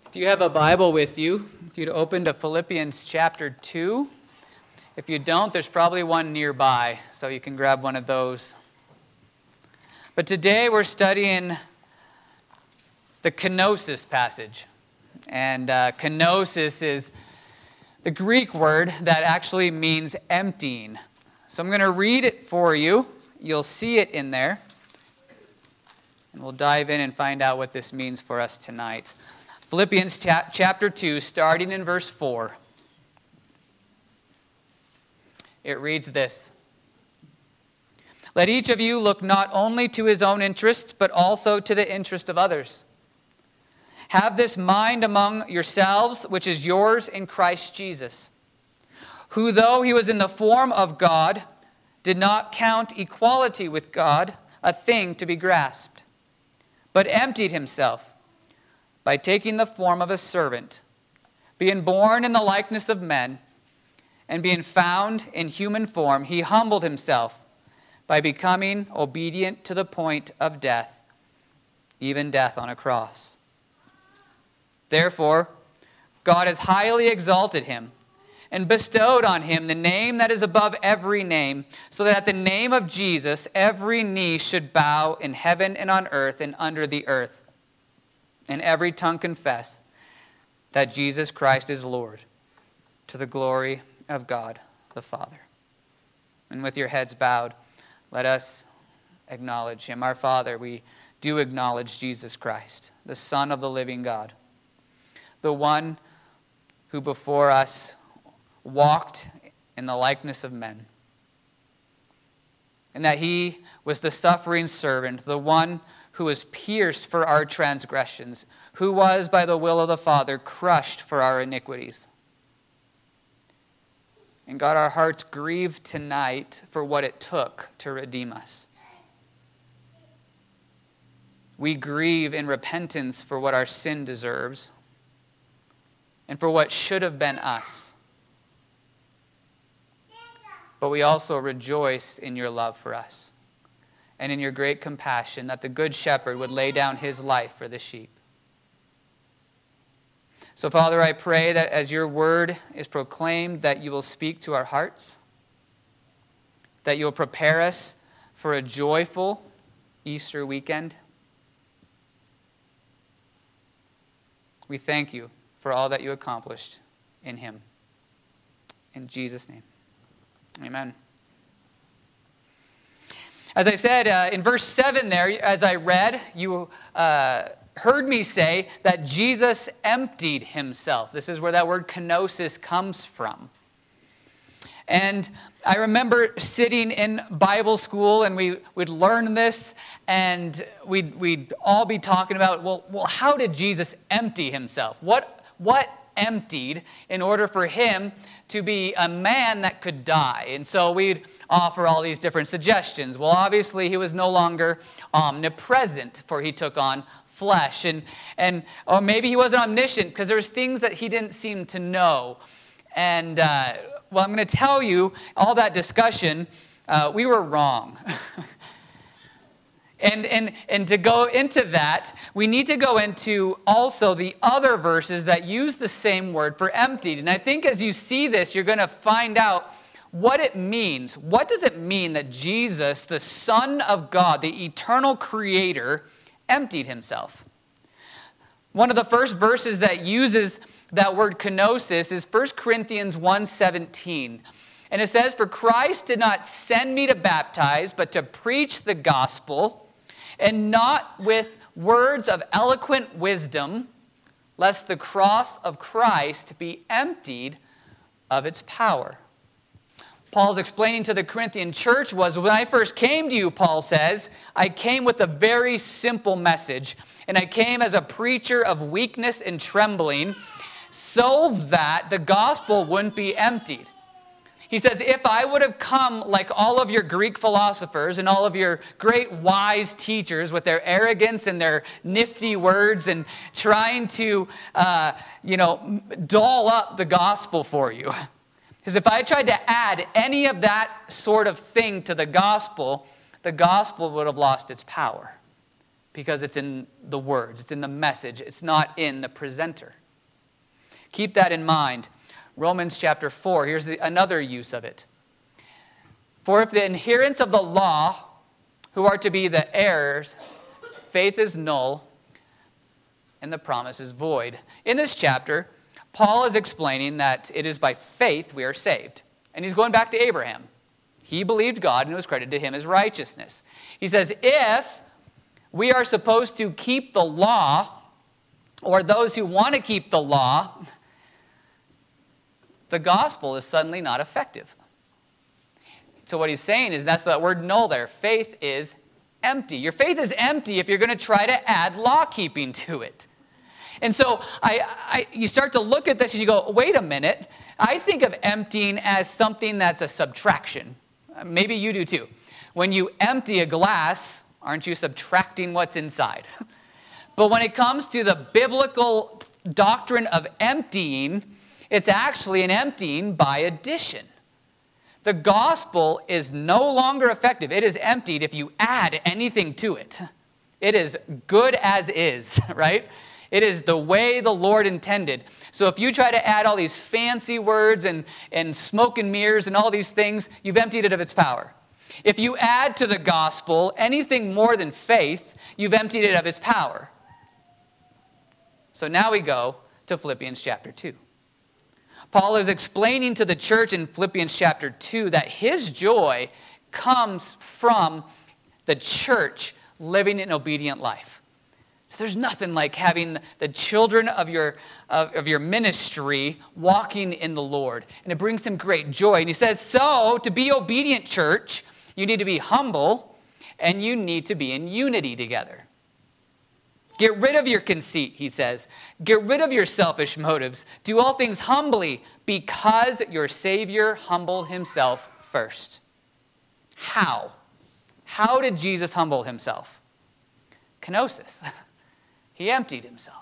If you have a Bible with you, if you'd open to Philippians chapter 2. If you don't, there's probably one nearby, so you can grab one of those. But today we're studying the kenosis passage. And kenosis is the Greek word that actually means emptying. So I'm going to read it for you. You'll see it in there. And we'll dive in and find out what this means for us tonight. Philippians chapter 2, starting in verse 4. It reads this: "Let each of you look not only to his own interests, but also to the interest of others. Have this mind among yourselves, which is yours in Christ Jesus, who, though he was in the form of God, did not count equality with God a thing to be grasped, but emptied himself by taking the form of a servant, being born in the likeness of men, and being found in human form, he humbled himself by becoming obedient to the point of death, even death on a cross. Therefore, God has highly exalted him and bestowed on him the name that is above every name, so that at the name of Jesus every knee should bow in heaven and on earth and under the earth, and every tongue confess that Jesus Christ is Lord, to the glory of God the Father." And with your heads bowed, let us acknowledge him. Our Father, we do acknowledge Jesus Christ, the Son of the living God, the one who before us walked in the likeness of men, and that he was the suffering servant, the one who was pierced for our transgressions, who was by the will of the Father crushed for our iniquities. And God, our hearts grieve tonight for what it took to redeem us. We grieve in repentance for what our sin deserves and for what should have been us. But we also rejoice in your love for us and in your great compassion that the Good Shepherd would lay down his life for the sheep. So, Father, I pray that as your word is proclaimed, that you will speak to our hearts, that you will prepare us for a joyful Easter weekend. We thank you for all that you accomplished in him. In Jesus' name, amen. As I said, in verse 7 there, as I read, you heard me say that Jesus emptied himself. This is where that word kenosis comes from. And I remember sitting in Bible school, and we'd learn this, and we'd all be talking about, well, how did Jesus empty himself? What emptied in order for him to be a man that could die? And so we'd offer all these different suggestions. Well, obviously he was no longer omnipresent, for he took on flesh, or maybe he wasn't omniscient because there's things that he didn't seem to know. And well, I'm going to tell you, all that discussion, we were wrong. And to go into that, we need to go into also the other verses that use the same word for emptied. And I think as you see this, you're going to find out what it means. What does it mean that Jesus, the Son of God, the eternal Creator, emptied himself? One of the first verses that uses that word kenosis is 1 Corinthians 1:17. And it says, "For Christ did not send me to baptize, but to preach the gospel, and not with words of eloquent wisdom, lest the cross of Christ be emptied of its power." Paul's explaining to the Corinthian church was, when I first came to you, Paul says, I came with a very simple message, and I came as a preacher of weakness and trembling, so that the gospel wouldn't be emptied. He says, if I would have come like all of your Greek philosophers and all of your great wise teachers with their arrogance and their nifty words and trying to, doll up the gospel for you. Because if I tried to add any of that sort of thing to the gospel would have lost its power. Because it's in the words, it's in the message, it's not in the presenter. Keep that in mind. Romans chapter 4, here's another use of it. For if the adherents of the law, who are to be the heirs, faith is null, and the promise is void. In this chapter, Paul is explaining that it is by faith we are saved. And he's going back to Abraham. He believed God and it was credited to him as righteousness. He says, if we are supposed to keep the law, or those who want to keep the law, the gospel is suddenly not effective. So what he's saying is, that's that word null there. Faith is empty. Your faith is empty if you're going to try to add law keeping to it. And so you start to look at this and you go, wait a minute. I think of emptying as something that's a subtraction. Maybe you do too. When you empty a glass, aren't you subtracting what's inside? But when it comes to the biblical doctrine of emptying, it's actually an emptying by addition. The gospel is no longer effective. It is emptied if you add anything to it. It is good as is, right? It is the way the Lord intended. So if you try to add all these fancy words and smoke and mirrors and all these things, you've emptied it of its power. If you add to the gospel anything more than faith, you've emptied it of its power. So now we go to Philippians chapter 2. Paul is explaining to the church in Philippians chapter 2 that his joy comes from the church living an obedient life. So there's nothing like having the children of your ministry walking in the Lord. And it brings him great joy. And he says, so to be obedient, church, you need to be humble and you need to be in unity together. Get rid of your conceit, he says. Get rid of your selfish motives. Do all things humbly because your Savior humbled himself first. How? How did Jesus humble himself? Kenosis. He emptied himself.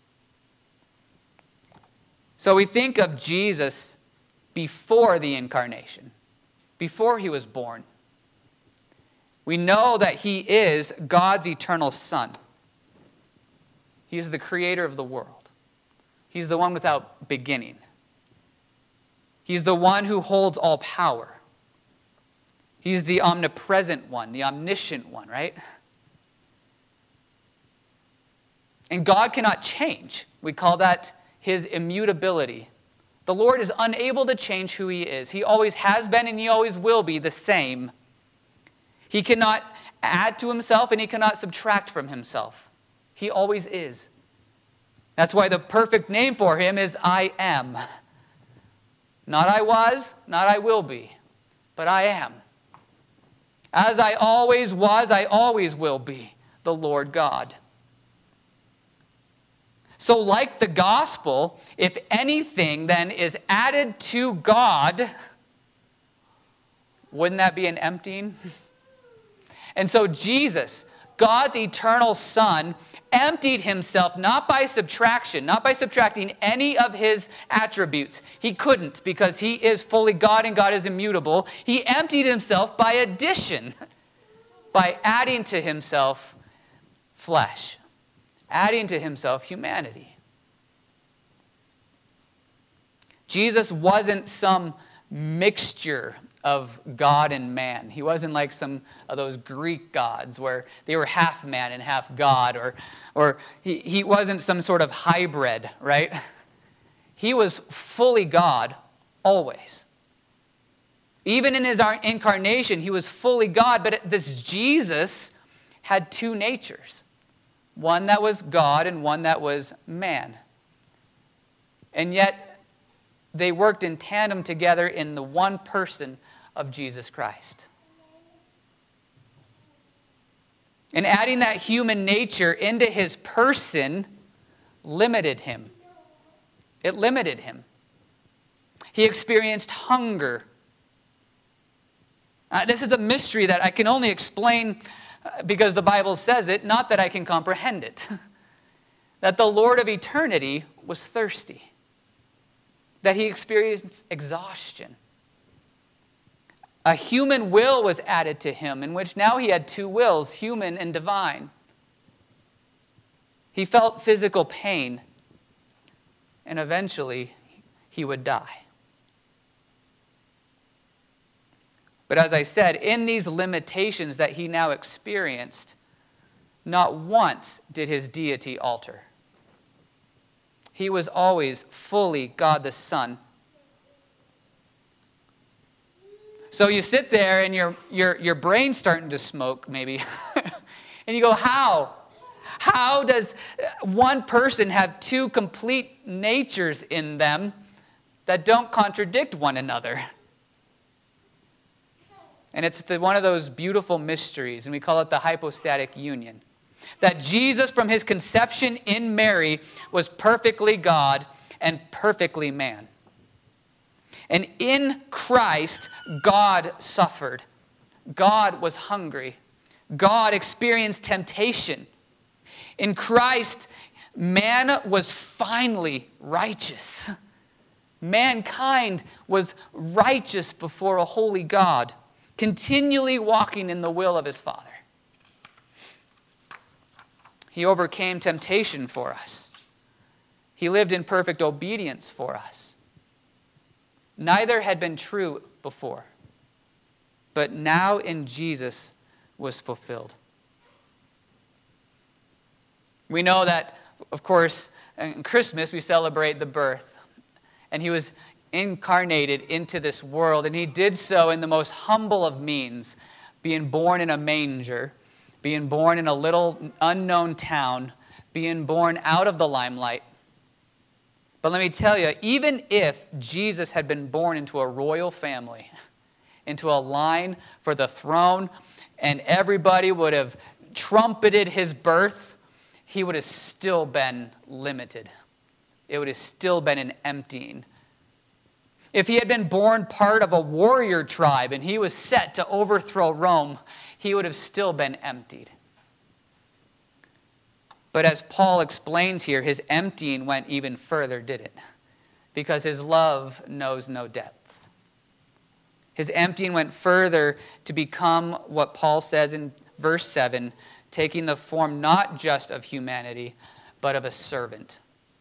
So we think of Jesus before the incarnation, before he was born. We know that he is God's eternal Son. He is the creator of the world. He's the one without beginning. He's the one who holds all power. He's the omnipresent one, the omniscient one, right? And God cannot change. We call that his immutability. The Lord is unable to change who he is. He always has been and he always will be the same. He cannot add to himself and he cannot subtract from himself. He always is. That's why the perfect name for him is I am. Not I was, not I will be, but I am. As I always was, I always will be, the Lord God. So like the gospel, if anything then is added to God, wouldn't that be an emptying? And so Jesus, God's eternal Son, emptied himself not by subtraction, not by subtracting any of his attributes. He couldn't because he is fully God and God is immutable. He emptied himself by addition, by adding to himself flesh, adding to himself humanity. Jesus wasn't some mixture of God and man. He wasn't like some of those Greek gods where they were half man and half God, or he wasn't some sort of hybrid, right? He was fully God always. Even in his incarnation, he was fully God, but this Jesus had two natures. One that was God and one that was man. And yet, they worked in tandem together in the one person of Jesus Christ. And adding that human nature into his person limited him. It limited him. He experienced hunger. This is a mystery that I can only explain because the Bible says it, not that I can comprehend it. That the Lord of eternity was thirsty. That he experienced exhaustion. A human will was added to him, in which now he had two wills, human and divine. He felt physical pain. and eventually he would die. But as I said, in these limitations that he now experienced, not once did his deity alter. He was always fully God the Son. So you sit there and your brain's starting to smoke maybe. And you go, how? How does one person have two complete natures in them that don't contradict one another? And it's one of those beautiful mysteries, and we call it the hypostatic union. That Jesus, from his conception in Mary, was perfectly God and perfectly man. And in Christ, God suffered. God was hungry. God experienced temptation. In Christ, man was finally righteous. Mankind was righteous before a holy God, continually walking in the will of his Father. He overcame temptation for us. He lived in perfect obedience for us. Neither had been true before, but now in Jesus was fulfilled. We know that, of course, in Christmas we celebrate the birth, and he was incarnated into this world, and he did so in the most humble of means, being born in a manger, being born in a little unknown town, being born out of the limelight. But let me tell you, even if Jesus had been born into a royal family, into a line for the throne, and everybody would have trumpeted his birth, he would have still been limited. It would have still been an emptying. If he had been born part of a warrior tribe and he was set to overthrow Rome, he would have still been emptied. But as Paul explains here, his emptying went even further, did it? Because his love knows no depths. His emptying went further to become what Paul says in verse 7, taking the form not just of humanity, but of a servant.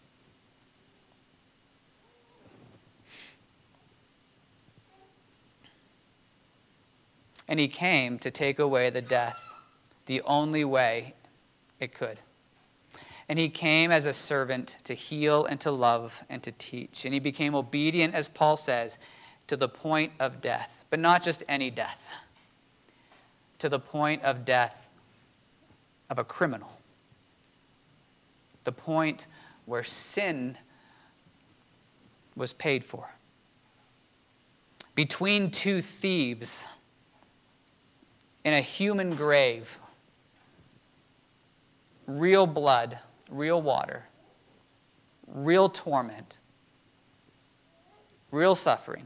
And he came to take away the death, the only way it could. And he came as a servant to heal and to love and to teach. And he became obedient, as Paul says, to the point of death. But not just any death. To the point of death of a criminal. The point where sin was paid for. Between two thieves in a human grave, real blood, real water, real torment, real suffering.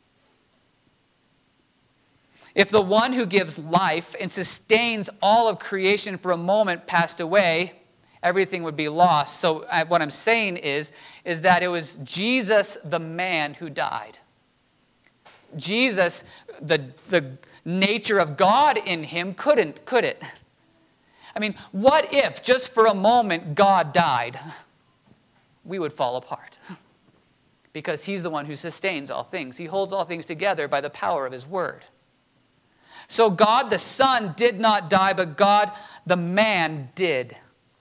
If the one who gives life and sustains all of creation for a moment passed away, everything would be lost. So what I'm saying is that it was Jesus, the man, who died. Jesus, the nature of God in him, could it? I mean, what if just for a moment God died? We would fall apart. Because he's the one who sustains all things. He holds all things together by the power of his word. So God the Son did not die, but God the man did.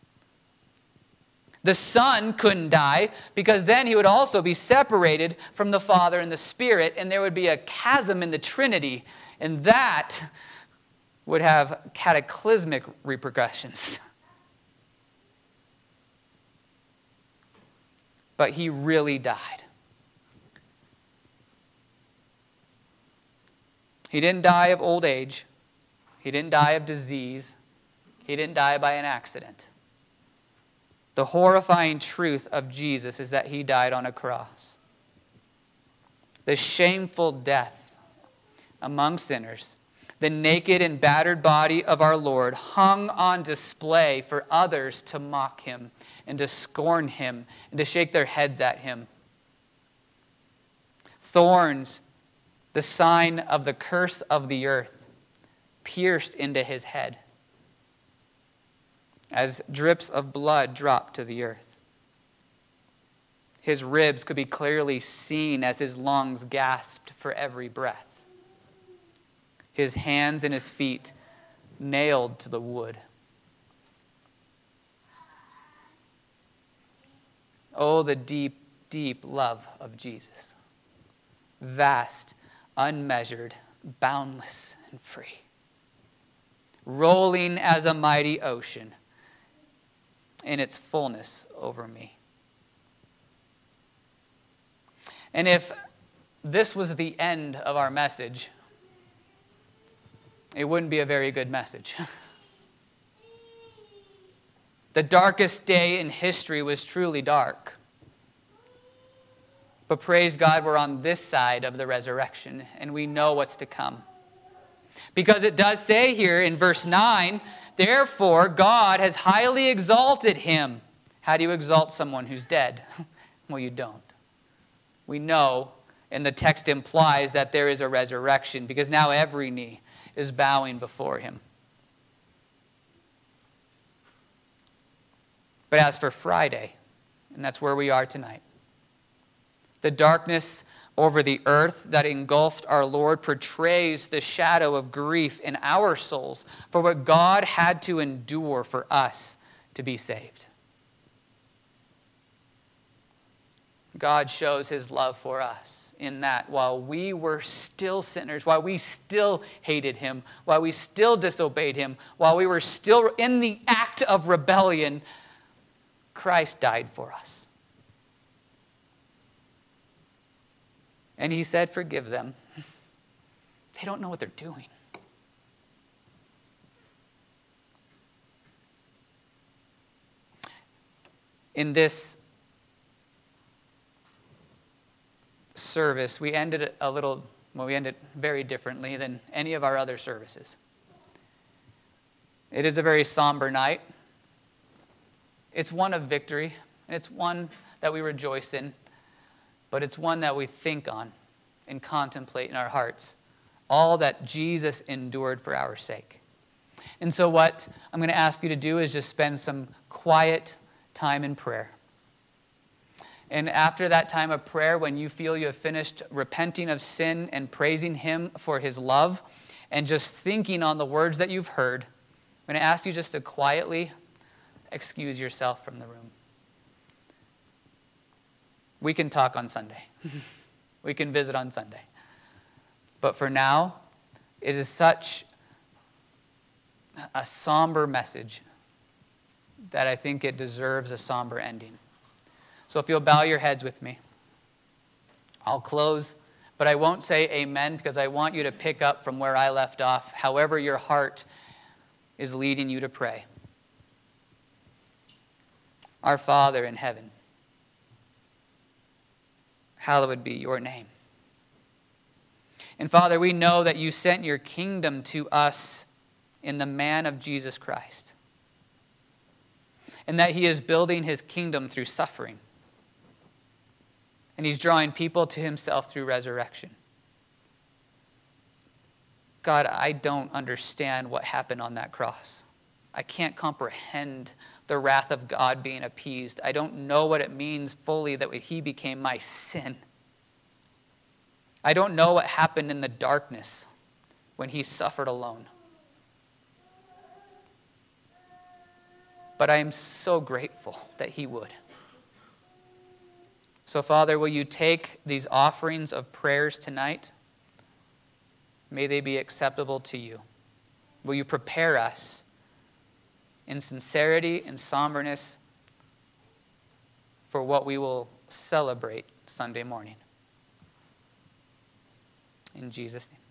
The Son couldn't die because then he would also be separated from the Father and the Spirit, and there would be a chasm in the Trinity, and that would have cataclysmic repercussions. But he really died. He didn't die of old age. He didn't die of disease. He didn't die by an accident. The horrifying truth of Jesus is that he died on a cross. The shameful death among sinners, the naked and battered body of our Lord hung on display for others to mock him and to scorn him and to shake their heads at him. Thorns, the sign of the curse of the earth, pierced into his head as drips of blood dropped to the earth. His ribs could be clearly seen as his lungs gasped for every breath. His hands and his feet nailed to the wood. Oh, the deep, deep love of Jesus. Vast, unmeasured, boundless, and free. Rolling as a mighty ocean in its fullness over me. And if this was the end of our message, it wouldn't be a very good message. The darkest day in history was truly dark. But praise God, we're on this side of the resurrection, and we know what's to come. Because it does say here in verse 9, therefore God has highly exalted him. How do you exalt someone who's dead? Well, you don't. We know, and the text implies that there is a resurrection, because now every knee is bowing before him. But as for Friday, and that's where we are tonight, the darkness over the earth that engulfed our Lord portrays the shadow of grief in our souls for what God had to endure for us to be saved. God shows his love for us in that while we were still sinners, while we still hated him, while we still disobeyed him, while we were still in the act of rebellion, Christ died for us. And he said, forgive them. They don't know what they're doing. In this service, we ended it we ended very differently than any of our other services. It is a very somber night. It's one of victory, and it's one that we rejoice in, but it's one that we think on and contemplate in our hearts, all that Jesus endured for our sake. And so what I'm going to ask you to do is just spend some quiet time in prayer. And after that time of prayer, when you feel you have finished repenting of sin and praising him for his love, and just thinking on the words that you've heard, I'm going to ask you just to quietly excuse yourself from the room. We can talk on Sunday. We can visit on Sunday. But for now, it is such a somber message that I think it deserves a somber ending. So if you'll bow your heads with me, I'll close, but I won't say amen because I want you to pick up from where I left off, however your heart is leading you to pray. Our Father in heaven, hallowed be your name. And Father, we know that you sent your kingdom to us in the man of Jesus Christ, and that he is building his kingdom through suffering. And he's drawing people to himself through resurrection. God, I don't understand what happened on that cross. I can't comprehend the wrath of God being appeased. I don't know what it means fully that he became my sin. I don't know what happened in the darkness when he suffered alone. But I am so grateful that he would. So, Father, will you take these offerings of prayers tonight? May they be acceptable to you. Will you prepare us in sincerity and somberness for what we will celebrate Sunday morning? In Jesus' name.